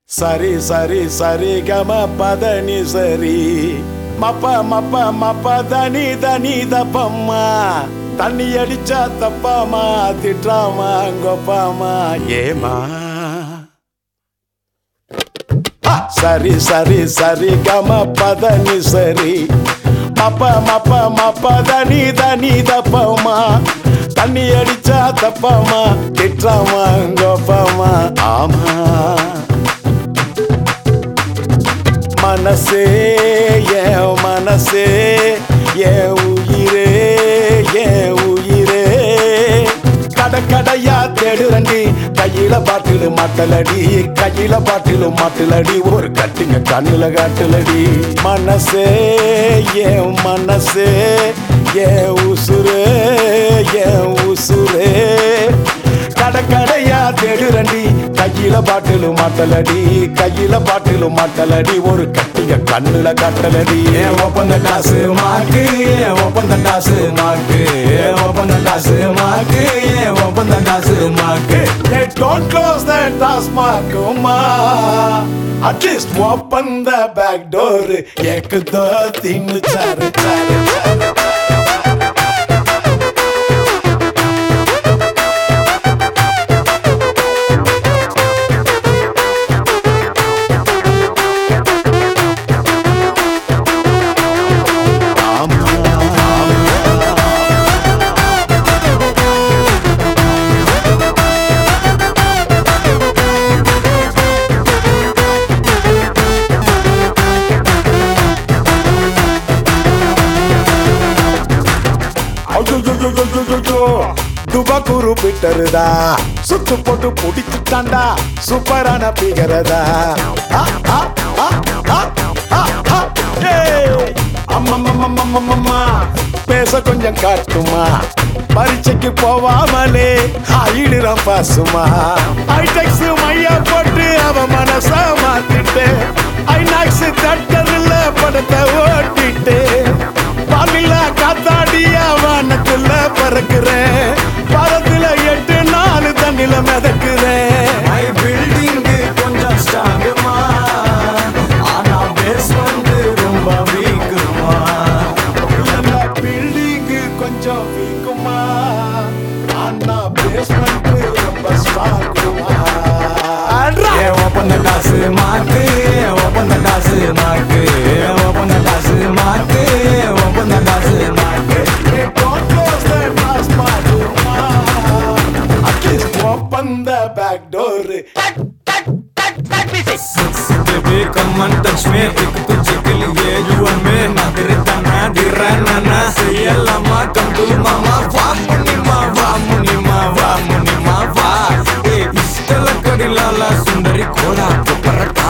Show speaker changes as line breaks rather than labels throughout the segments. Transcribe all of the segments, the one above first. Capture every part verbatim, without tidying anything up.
சரி சரி சரி கம பதனி சரி மப்ப மப்ப மப்ப தனி தனி தப்பம்மா தண்ணி அடிச்சா தப்பாமா திட்டாமா கொப்பாமா ஏமா சரி சரி சரி கம பதனி சரி மப்ப மப்ப மப்ப தனி தனி தப்பம்மா தண்ணி அடிச்சா தப்பாமா திட்டாமா கொப்பாமா ஆமா மனசே என் மனசே என் உயிரே என் உயிரே கடை கடையா தேடுறண்டி கையில பாட்டிலு மாட்டலடி கையில பாட்டிலு மாட்டலடி ஒரு கட்டிங்க கண்ணுல காட்டுலடி மனசே என் மனசே என் உசுரே என் உசுரே கடை கடையா தேடுறண்டி கையில பாட்டிலு மாட்டலடி கையில பாட்டிலு மாட்டலடி ஒரு கட்டிங்க கண்ணுல காட்டலடி ஏன் ஒப்பந்த காசு மாக்கு ஏன் ஒப்பந்த காசு மாக்கு ஏன் ஒப்பந்த காசு மாக்கு ஏன் ஒப்பந்த காசு மாக்கு don't close that taskmark ma at least open the back door ek do tin char char char துபாக்கூரு பிட்டருதா சுத்து போட்டு புடிச்சுட்டாண்டா சூப்பரான பிகரதா அம்மம்மா பேச கொஞ்சம் காட்டுமா பரீட்சைக்கு போவாமலே ஆயிடுறான் பாசுமா ஐடெக்ஸ் மையா போட்டு அவ மனச மாத்திட்டு ஐநாக்ஸ் தட்டதுல படத்தை ஓட்டிட்டு பாலில காத்தாடியா வானத்துல பறக்குறேன் பரத்துல எட்டு நாலு தண்ணில மிதக்குறேன் பில்டிங் கொஞ்சம் ஸ்ட்ராங்குமா ஆனா பேஸ்மெண்ட் ரொம்ப வீக்குமா பில்டிங் கொஞ்சம் வீக்குமா ஆனா பேஸ்மெண்ட் ரொம்ப ஸ்ட்ராங்குமா ஒப்பந்த காசு மாக்கு ஒப்பந்த காசு மாக்கு ஒப்பந்த காசு மாக்கு ஒப்பந்த காசு மாக்கு at least open the back door baby come and touch me ek tujhe ke liye you and me na tere tana dirana na seyalama come to mama va munima va munima va munima va e istala kadilala sundari kola parata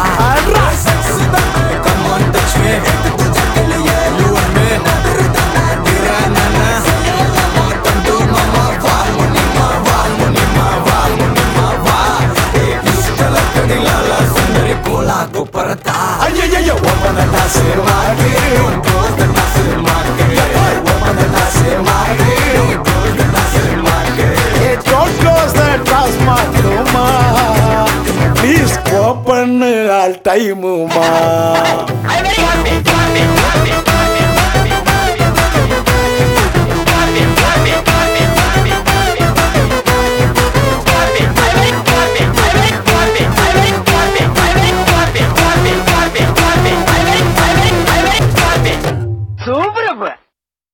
come and touch me ek tujhe ke liye you and me na tere tana dirana na seyalama come to mama va munima va munima va munima va e istala kadilala sundari kola parata ayayaya opana dase maage close the dase maage opana dase maage close the dase maage hey don't close that dase maage ma please open all time ma I am very happy happy happy